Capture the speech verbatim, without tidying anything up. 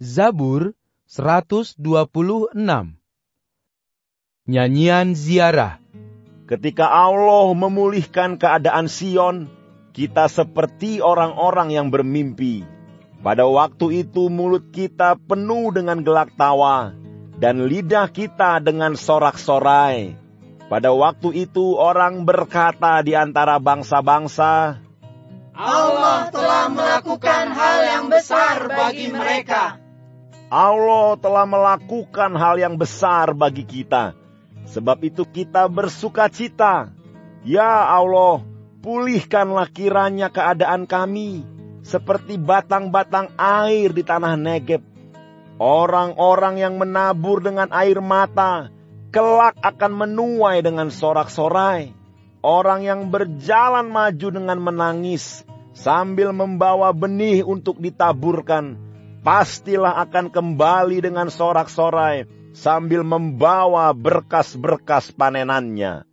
Zabur seratus dua puluh enam. Nyanyian ziarah. Ketika Allah memulihkan keadaan Sion, kita seperti orang-orang yang bermimpi. Pada waktu itu mulut kita penuh dengan gelak tawa, dan lidah kita dengan sorak-sorai. Pada waktu itu orang berkata di antara bangsa-bangsa, Allah telah melakukan hal yang besar bagi mereka. Allah telah melakukan hal yang besar bagi kita. Sebab itu kita bersukacita. Ya Allah, pulihkanlah kiranya keadaan kami, seperti batang-batang air di tanah Negeb. Orang-orang yang menabur dengan air mata, kelak akan menuai dengan sorak-sorai. Orang yang berjalan maju dengan menangis, sambil membawa benih untuk ditaburkan, pastilah akan kembali dengan sorak-sorai, sambil membawa berkas-berkas panenannya.